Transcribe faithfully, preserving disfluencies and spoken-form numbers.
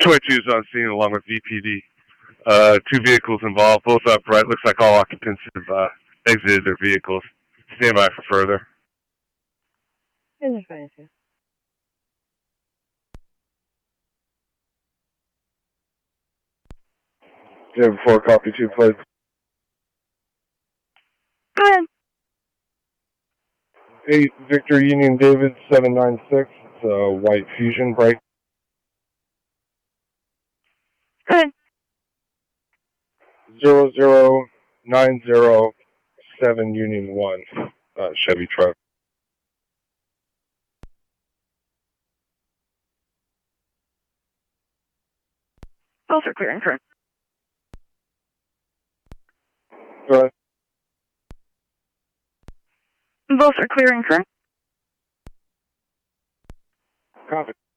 two is on scene along with V P D. Uh, two vehicles involved, both upright. Looks like all occupants have uh, exited their vehicles. Stand by for further. Is fine, sir. Yeah, before copy two, please. Go ahead. eight Victor Union David seven nine six. It's a white Fusion bright. Go ahead. zero zero nine zero seven Union one. Uh, Chevy truck. Both are clear and current. Go ahead. Both are clear and current. Copy.